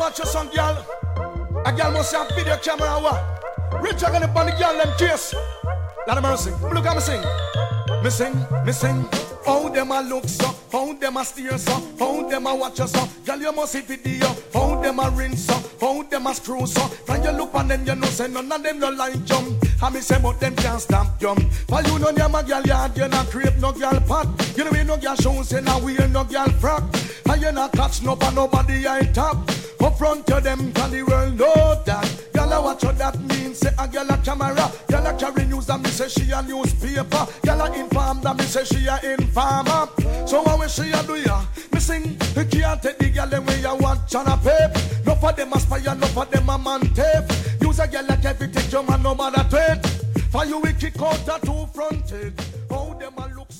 watch your son, girl. A girl must have video camera. What? Rich, I'm gonna burn the girl them case. Lot of mercy. Look at me sing. Me sing. How them a look so, how them a steer so, how them a watch us so. Girl, you must see video. How them a rinse so, how them a screw so. When you look on them, you know say none of them no like jump. And me say but them can't stamp jump. For you know them a girl yard, you not crepe no girl pot. You know we no girl shoes, you know we no girl frock. And you not catch no for nobody eye top. Up front to them, can the world know that. Girl, I watch what that means. Say a girl a camera, girl a carry news and me say she a newspaper. Girl a inform that me say she a informer. So what we she a do ya? Me sing, you can't take the girl them way you watch on a pape. No for them aspire, no for them a man tape. Use a girl like everything, your man no matter tweet. For you we kick out a two-fronted. How them a look